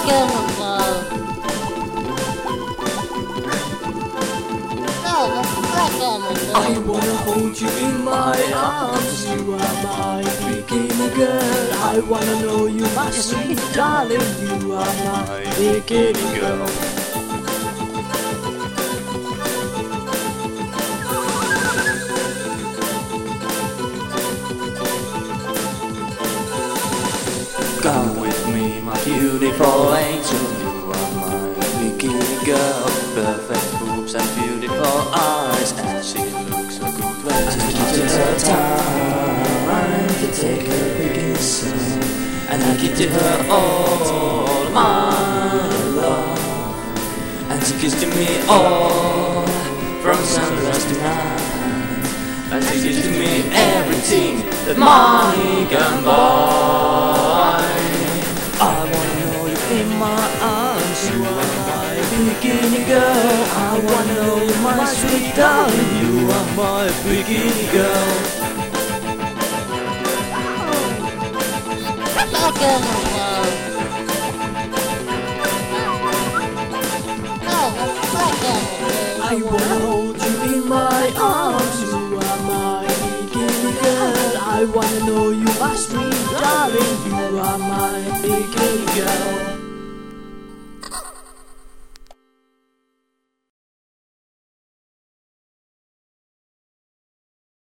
I wanna hold you in my arms. You are my bikini girl. I wanna know you, my sweet darling. You are my bikini girl. Come with me, my beautiful angel. You are my bikini girl. Perfect boobs and beautiful eyes, and she looks so good when she gives her time to take her bikini sun. And I give to her all my love, and she gives to me all from sunrise to night. And she gives to me everything that money can buy. I wanna know you in my arms. You are my bikini girl. I wanna know you, my sweet darling. You are my bikini girl. I wanna hold you in my arms. You are my bikini girl. I wanna know you, my sweet darling. You are my bikini girl.